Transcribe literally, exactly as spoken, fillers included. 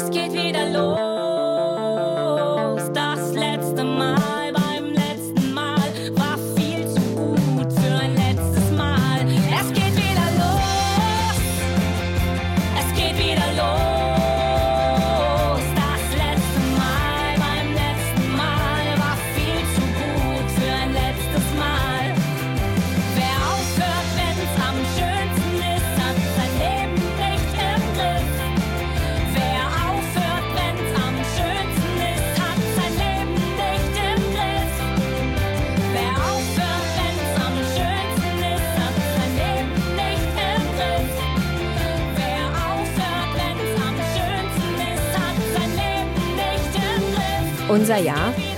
Es geht wieder los. Das letzte Mal, beim letzten Mal war viel zu gut für ein letztes Mal. Es geht wieder los. Es geht wieder los. Das letzte Mal, beim letzten Mal war viel zu gut für ein letztes Mal. Wer aufhört, wenn's am schönsten ist, hat sein Leben nicht im Griff. Wer aufhört, wenn's am schönsten ist, hat sein Leben nicht im Griff. Wer aufhört, wenn's am schönsten ist, hat sein Leben nicht im Griff. Wer aufhört, wenn's am schönsten ist, hat sein Leben nicht im Griff. Unser Jahr